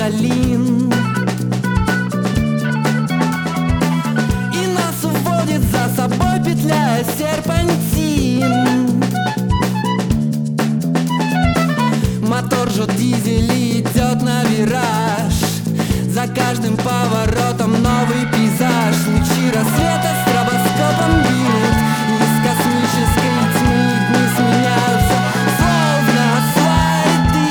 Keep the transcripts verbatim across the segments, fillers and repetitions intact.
долин, и нас уводит за собой, петляя серпантин. Мотор жжет дизель и идет на вираж. За каждым поворотом новый пейзаж. Лучи рассвета стробоскопом бьют, и из космической тьмы дни сменяются, словно слайды.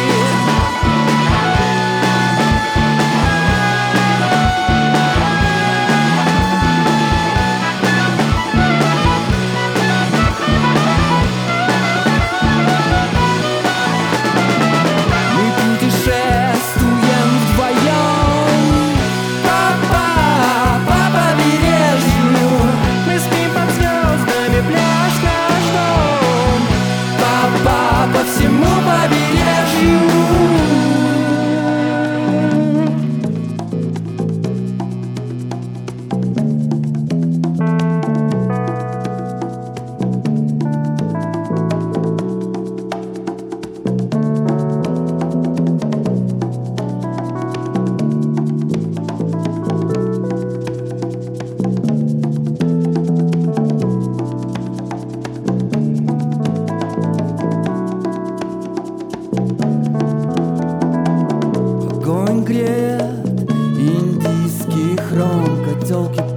Мы путешествуем вдвоем по побережью. Мы спим под звездами, пляж наш дом. По по всему побережью. Огонь греет, индийский хром, котелки